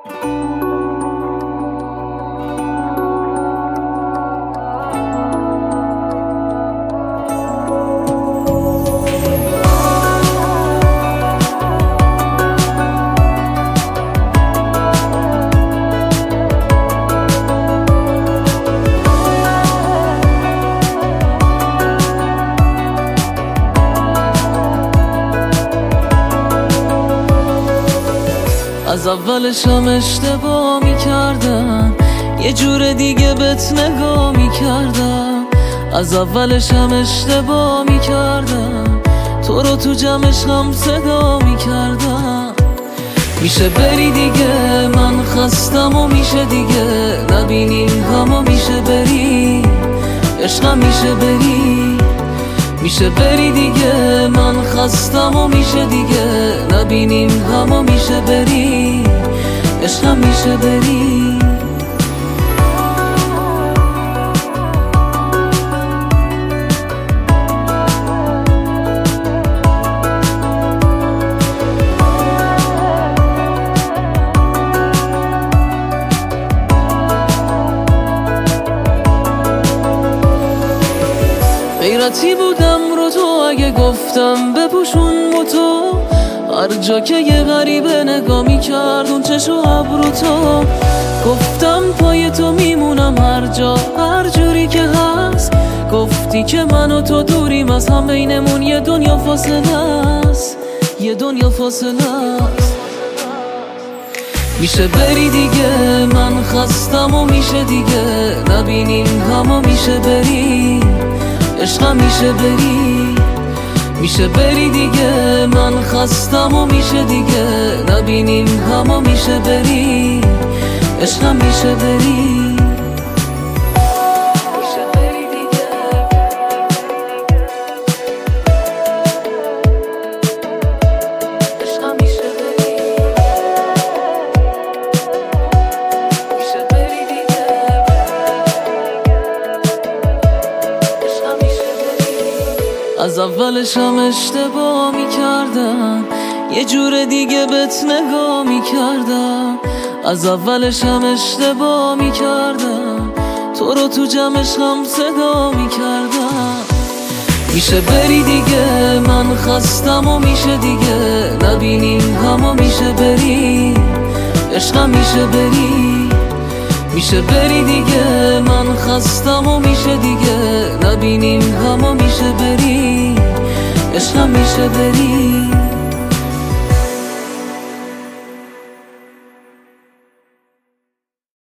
از اولش هم اشتباه میکردم، یه جور دیگه بهت نگاه میکردم. از اولش هم اشتباه میکردم، تو رو تو جمعش هم صدا میکردم. میشه بری دیگه، من خستم و میشه دیگه نبینیم همو. میشه بری عشقم، میشه بری، میشه بری دیگه، من خستم و میشه دیگه نبینیم همو. میشه بری عشقم، میشه بری. غیرتی بودم رو تو اگه گفتم بپوشون موتو، هر جا که یه غریبه نگاه میکرد اون چشم و ابرو تو. گفتم پای تو میمونم هر جا هر جوری که هست. گفتی که من و تو دوریم از هم، بینمون یه دنیا فاصله است، یه دنیا فاصله است. میشه بری دیگه، من خستم و میشه دیگه نبینیم همو. میشه بری عشقم، میشه بری، میشه بری دیگه، من خستم و میشه دیگه نبینیم همو. میشه بری عشقم، میشه بری. از اولش هم اشتباه میکردم، یه جور دیگه بهت نگاه میکردم. از اولش هم اشتباه میکردم، تو رو تو جمعش هم صدا میکردم. میشه بری دیگه، من خستم و میشه دیگه نبینیم همو. میشه بری عشقم، میشه بری، میشه بری دیگه، من خستم و میشه دیگه نبینیم همو. میشه بری عشقم، میشه بری.